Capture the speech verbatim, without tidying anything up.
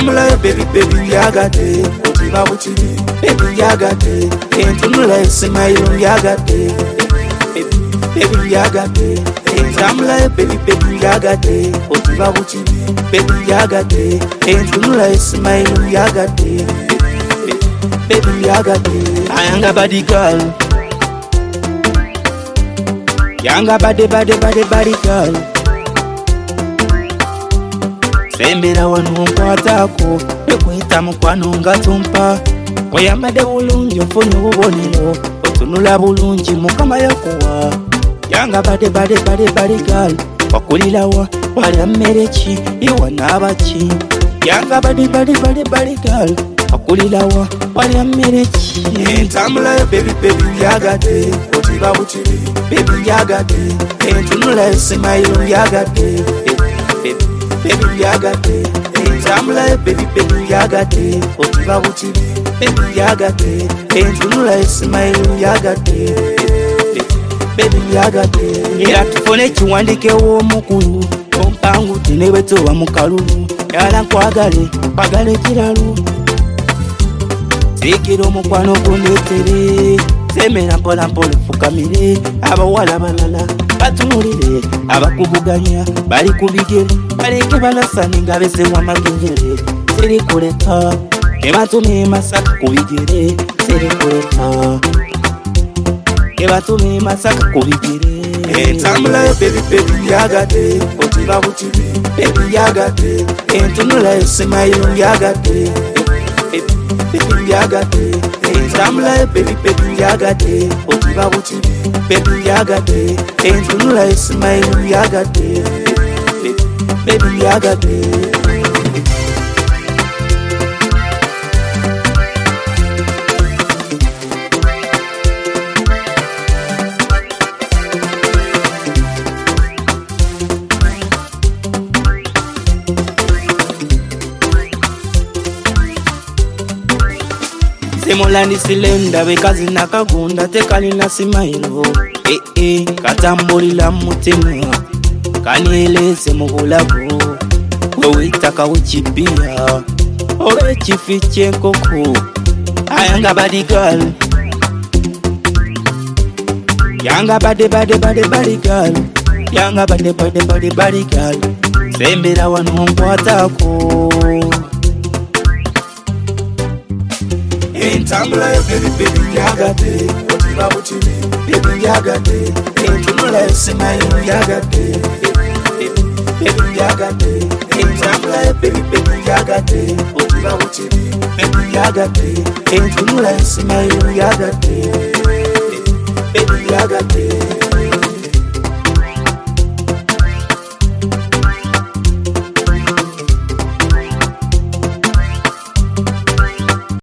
Entambula baby baby yagate, otiba buchibi baby yagate, entunula smile yagate, baby yagate, entambula baby baby yagate, otiba buchibi baby yagate, entunula smile yagate, baby yagate. Ayanga body girl, yanga body body body body girl. Sembera wanu nkwatako ekwita mukwano nga tumpa oyambadde bulungi ofunye obubonero otunula bulungi mukama yakuwa yanga bade bade bade bade gal wakulirawa walya mmere ki iwa n'abaki yanga bade bade bade bade gal wakulirawa walya mmere ki entambula baby baby yagate otiba buchibi baby yagate entunula smile yagate baby yagate, entambula baby baby yagate, otiba buchibi baby yagate, entunula smile yagate, baby yagate. Era tufone kiwandike w'omukulu ompangu tinebe towa mukalulu yala nkwagale kwagale kiralu sikira omukwano gundetere semera mpola mpola fukamire abawala balala batumulire abakubuganya bali kubigere baleke balasani nga besemwa magenjere siri kuleka ebatume masaka kubigere siri kuleka ebatume masaka kubigere. Entambula baby baby yagate, otiba buchibi baby yagate, entunula smile yagate, baby yagate. Entambula baby baby yagate, otiba buchibi baby yagate, entunula smile yagate, baby yagate. Semolani silenda bekazi nakagunda tekalina simailo eh eh katambulila mutima kanieleze mu bulago wewitaka wikibia owe kifiche nkoko ayanga body girl yanga bade bade bade body girl yanga bade bade bade body girl sembera wanu nkwatako. Entambula baby baby yagate, otiba buchibi baby yagate, entunula smile yagate, baby yagate. Entambula baby baby yagate, otiba buchibi baby yagate, entunula smile yagate, baby yagate.